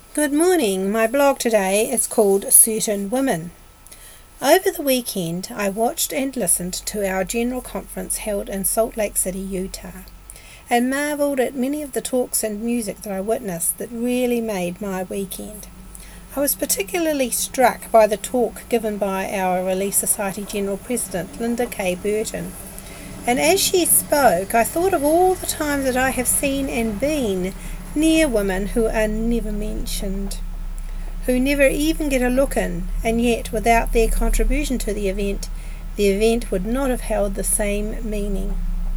Good morning. My blog today is called Certain Women. Over the weekend, I watched and listened to our general conference held in Salt Lake City, Utah, and marveled at many of the talks and music that I witnessed that really made my weekend. I was particularly struck by the talk given by our Relief Society General President, Linda K. Burton. And as she spoke, I thought of all the times that I have seen and been near women who are never mentioned, who never even get a look in, and yet without their contribution to the event would not have held the same meaning.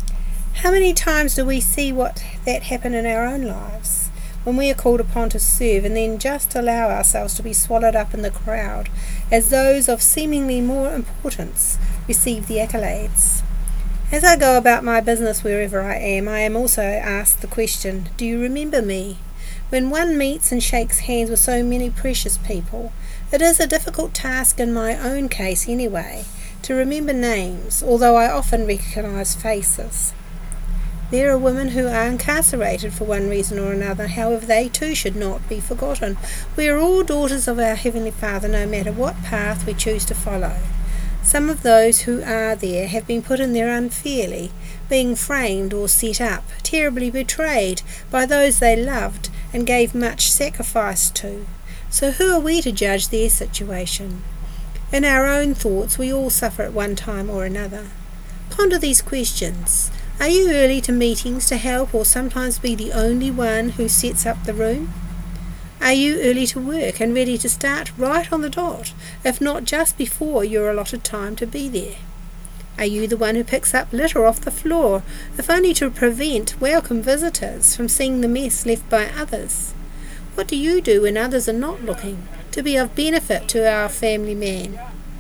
How many times do we see that happen in our own lives, when we are called upon to serve and then just allow ourselves to be swallowed up in the crowd as those of seemingly more importance receive the accolades? As I go about my business wherever I am also asked the question, do you remember me? When one meets and shakes hands with so many precious people, it is a difficult task in my own case anyway, to remember names, although I often recognise faces. There are women who are incarcerated for one reason or another, however they too should not be forgotten. We are all daughters of our Heavenly Father, no matter what path we choose to follow. Some of those who are there have been put in there unfairly, being framed or set up, terribly betrayed by those they loved and gave much sacrifice to. So who are we to judge their situation? In our own thoughts we all suffer at one time or another. Ponder these questions. Are you early to meetings to help or sometimes be the only one who sets up the room? Are you early to work and ready to start right on the dot, if not just before your allotted time to be there? Are you the one who picks up litter off the floor, if only to prevent welcome visitors from seeing the mess left by others? What do you do when others are not looking, to be of benefit to our family man?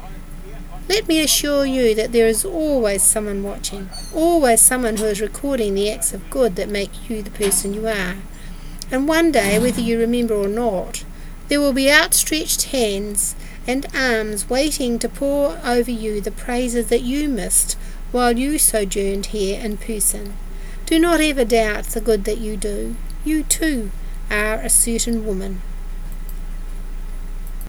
Let me assure you that there is always someone watching, always someone who is recording the acts of good that make you the person you are. And one day, whether you remember or not, there will be outstretched hands and arms waiting to pour over you the praises that you missed while you sojourned here in person. Do not ever doubt the good that you do. You too are a certain woman.